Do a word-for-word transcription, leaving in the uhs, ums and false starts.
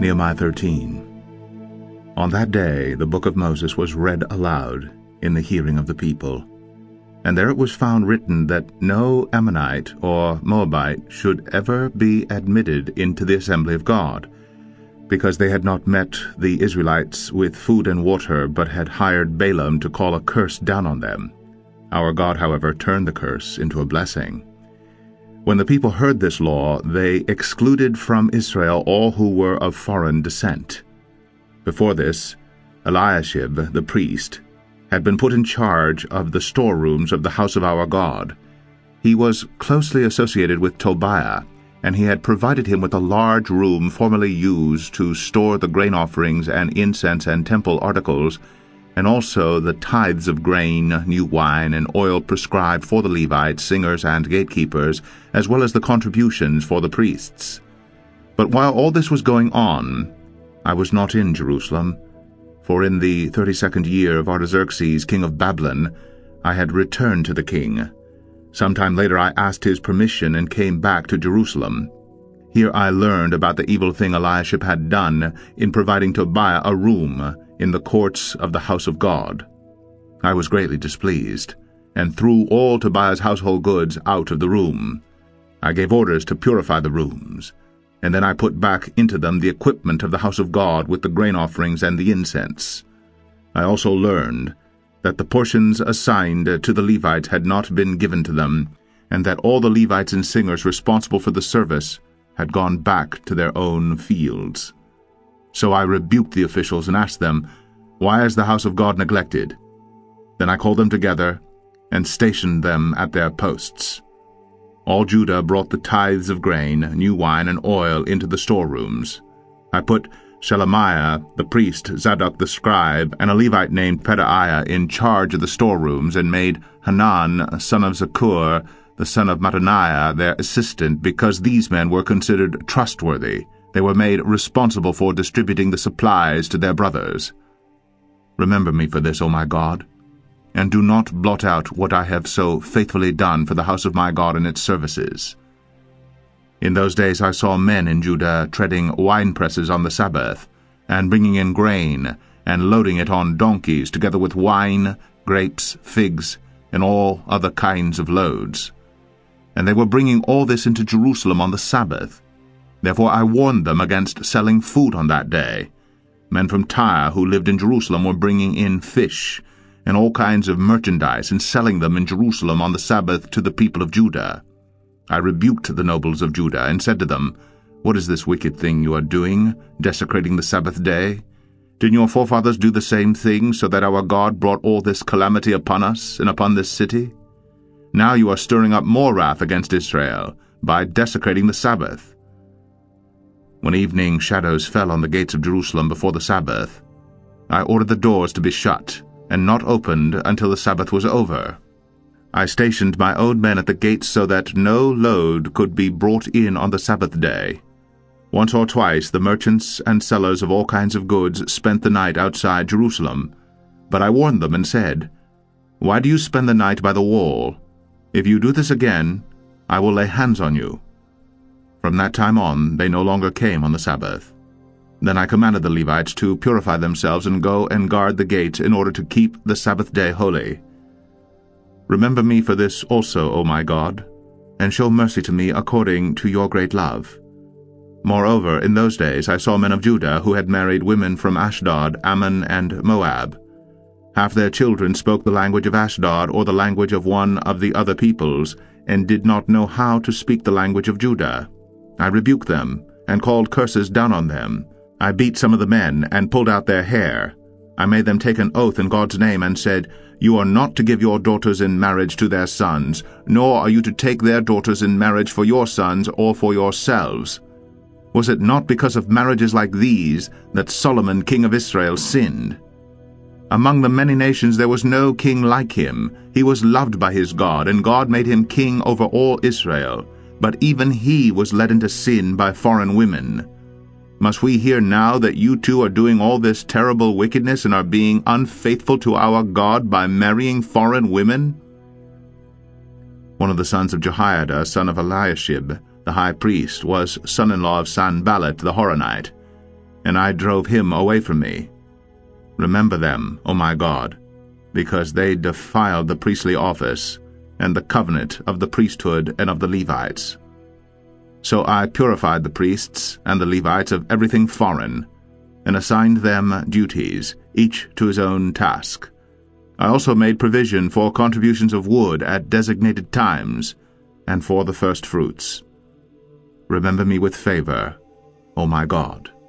Nehemiah thirteen. On that day the book of Moses was read aloud in the hearing of the people. And there it was found written that no Ammonite or Moabite should ever be admitted into the assembly of God, because they had not met the Israelites with food and water, but had hired Balaam to call a curse down on them. Our God, however, turned the curse into a blessing. When the people heard this law, they excluded from Israel all who were of foreign descent. Before this, Eliashib, the priest, had been put in charge of the storerooms of the house of our God. He was closely associated with Tobiah, and he had provided him with a large room formerly used to store the grain offerings and incense and temple articles, and also the tithes of grain, new wine, and oil prescribed for the Levites, singers, and gatekeepers, as well as the contributions for the priests. But while all this was going on, I was not in Jerusalem, for in the thirty-second year of Artaxerxes, king of Babylon, I had returned to the king. Sometime later I asked his permission and came back to Jerusalem. Here I learned about the evil thing Eliashib had done in providing Tobiah a room in the courts of the house of God. I was greatly displeased, and threw all Tobiah's household goods out of the room. I gave orders to purify the rooms, and then I put back into them the equipment of the house of God with the grain offerings and the incense. I also learned that the portions assigned to the Levites had not been given to them, and that all the Levites and singers responsible for the service had gone back to their own fields. So I rebuked the officials and asked them, "Why is the house of God neglected?" Then I called them together and stationed them at their posts. All Judah brought the tithes of grain, new wine, and oil into the storerooms. I put Shelemiah the priest, Zadok the scribe, and a Levite named Pedaiah in charge of the storerooms, and made Hanan, son of Zakur, the son of Mattaniah, their assistant, because these men were considered trustworthy. They were made responsible for distributing the supplies to their brothers. Remember me for this, O my God, and do not blot out what I have so faithfully done for the house of my God and its services. In those days I saw men in Judah treading winepresses on the Sabbath, and bringing in grain, and loading it on donkeys, together with wine, grapes, figs, and all other kinds of loads. And they were bringing all this into Jerusalem on the Sabbath. Therefore I warned them against selling food on that day. Men from Tyre who lived in Jerusalem were bringing in fish and all kinds of merchandise and selling them in Jerusalem on the Sabbath to the people of Judah. I rebuked the nobles of Judah and said to them, "What is this wicked thing you are doing, desecrating the Sabbath day? Didn't your forefathers do the same thing, so that our God brought all this calamity upon us and upon this city? Now you are stirring up more wrath against Israel by desecrating the Sabbath." When evening shadows fell on the gates of Jerusalem before the Sabbath, I ordered the doors to be shut and not opened until the Sabbath was over. I stationed my own men at the gates so that no load could be brought in on the Sabbath day. Once or twice the merchants and sellers of all kinds of goods spent the night outside Jerusalem, but I warned them and said, "Why do you spend the night by the wall? If you do this again, I will lay hands on you." From that time on they no longer came on the Sabbath. Then I commanded the Levites to purify themselves and go and guard the gate in order to keep the Sabbath day holy. Remember me for this also, O my God, and show mercy to me according to your great love. Moreover, in those days I saw men of Judah who had married women from Ashdod, Ammon, and Moab. Half their children spoke the language of Ashdod or the language of one of the other peoples, and did not know how to speak the language of Judah. I rebuked them, and called curses down on them. I beat some of the men, and pulled out their hair. I made them take an oath in God's name, and said, "You are not to give your daughters in marriage to their sons, nor are you to take their daughters in marriage for your sons or for yourselves. Was it not because of marriages like these that Solomon king of Israel sinned? Among the many nations there was no king like him. He was loved by his God, and God made him king over all Israel. But even he was led into sin by foreign women. Must we hear now that you too are doing all this terrible wickedness and are being unfaithful to our God by marrying foreign women?" One of the sons of Jehoiada, son of Eliashib, the high priest, was son-in-law of Sanballat the Horonite. and I drove him away from me. Remember them, O my God, because they defiled the priestly office, and the covenant of the priesthood and of the Levites. So I purified the priests and the Levites of everything foreign, and assigned them duties, each to his own task. I also made provision for contributions of wood at designated times, and for the first fruits. Remember me with favor, O my God.